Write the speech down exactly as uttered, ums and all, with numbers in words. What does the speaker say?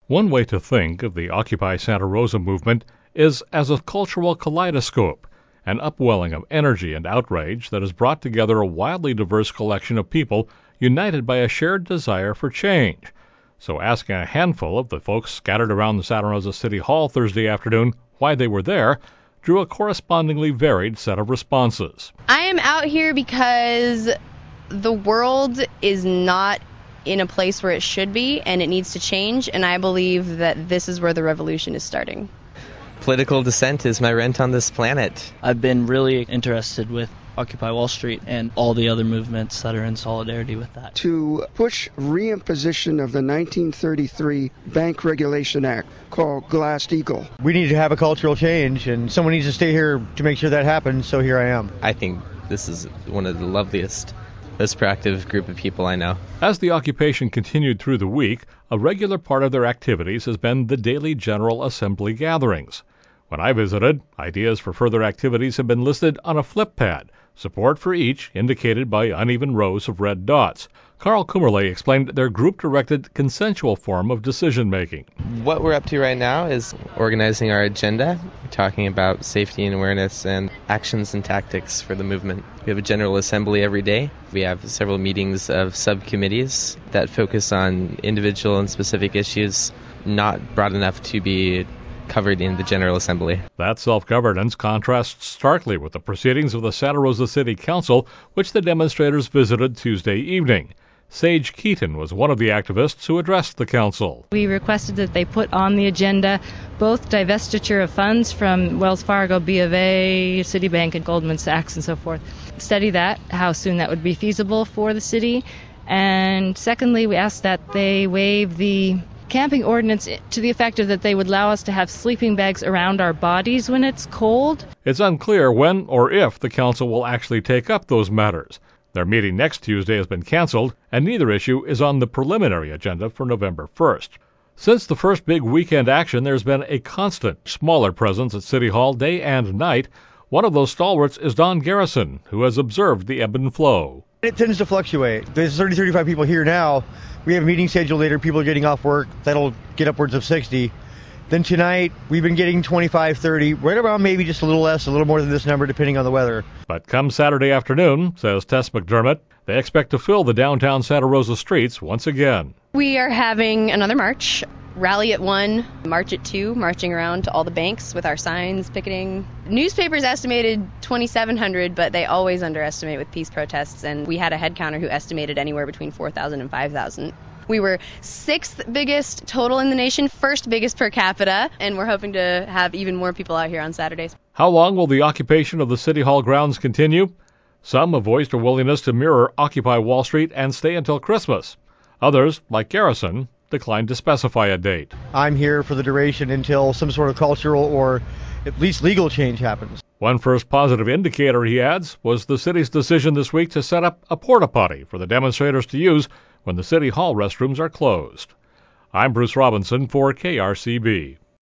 One way to think of the Occupy Santa Rosa movement is as a cultural kaleidoscope, an upwelling of energy and outrage that has brought together a wildly diverse collection of people united by a shared desire for change. So asking a handful of the folks scattered around the Santa Rosa City Hall Thursday afternoon why they were there drew a correspondingly varied set of responses. I am out here because the world is not in a place where it should be, and it needs to change, and I believe that this is where the revolution is starting. Political dissent is my rent on this planet. I've been really interested with Occupy Wall Street and all the other movements that are in solidarity with that. To push reimposition of the nineteen thirty-three Bank Regulation Act called Glass-Steagall. We need to have a cultural change, and someone needs to stay here to make sure that happens, so here I am. I think this is one of the loveliest, most proactive group of people I know. As the occupation continued through the week, a regular part of their activities has been the daily General Assembly gatherings. When I visited, ideas for further activities have been listed on a flip pad, support for each indicated by uneven rows of red dots. Carl Kummerle explained their group-directed consensual form of decision-making. What we're up to right now is organizing our agenda, talking about safety and awareness and actions and tactics for the movement. We have a General Assembly every day. We have several meetings of subcommittees that focus on individual and specific issues not broad enough to be covered in the General Assembly. That self-governance contrasts starkly with the proceedings of the Santa Rosa City Council, which the demonstrators visited Tuesday evening. Sage Keaton was one of the activists who addressed the council. We requested that they put on the agenda both divestiture of funds from Wells Fargo, B of A, Citibank, and Goldman Sachs, and so forth. Study that, how soon that would be feasible for the city. And secondly, we asked that they waive the camping ordinance to the effect of that they would allow us to have sleeping bags around our bodies when it's cold. It's unclear when or if the council will actually take up those matters. Their meeting next Tuesday has been canceled, and neither issue is on the preliminary agenda for November first. Since the first big weekend action, there's been a constant, smaller presence at City Hall day and night. One of those stalwarts is Don Garrison, who has observed the ebb and flow. It tends to fluctuate. There's thirty, thirty-five people here now. We have a meeting scheduled later. People are getting off work. That'll get upwards of sixty. Then tonight, we've been getting twenty-five, thirty, right around maybe just a little less, a little more than this number, depending on the weather. But come Saturday afternoon, says Tess McDermott, they expect to fill the downtown Santa Rosa streets once again. We are having another march. Rally at one, march at two, marching around to all the banks with our signs, picketing. Newspapers estimated twenty-seven hundred, but they always underestimate with peace protests, and we had a head counter who estimated anywhere between four thousand and five thousand. We were sixth biggest total in the nation, first biggest per capita, and we're hoping to have even more people out here on Saturdays. How long will the occupation of the City Hall grounds continue? Some have voiced a willingness to mirror Occupy Wall Street and stay until Christmas. Others, like Garrison, declined to specify a date. I'm here for the duration until some sort of cultural or at least legal change happens. One first positive indicator, he adds, was the city's decision this week to set up a porta potty for the demonstrators to use when the City Hall restrooms are closed. I'm Bruce Robinson for K R C B.